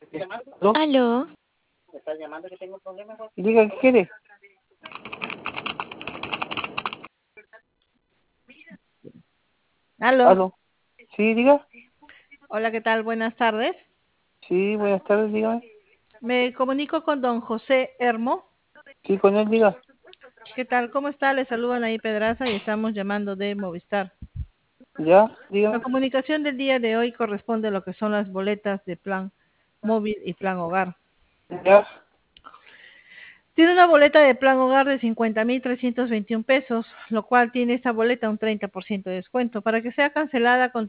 ¿Aló? Aló, Diga, ¿qué quiere? Aló, ¿Aló? Sí, diga. hola, ¿qué tal? Buenas tardes. Sí, buenas tardes, dígame. Me comunico con don José Hermo. Sí, con él, diga. ¿Qué tal? ¿Cómo está? Le saludan ahí Pedraza y estamos llamando de Movistar. ¿Ya? La Dígame. comunicación del día de hoy corresponde a lo que son las boletas de plan móvil y plan hogar. ¿Ya? Tiene una boleta de plan hogar de 50.321 pesos, lo cual tiene esta boleta un 30% de descuento. Para que sea cancelada con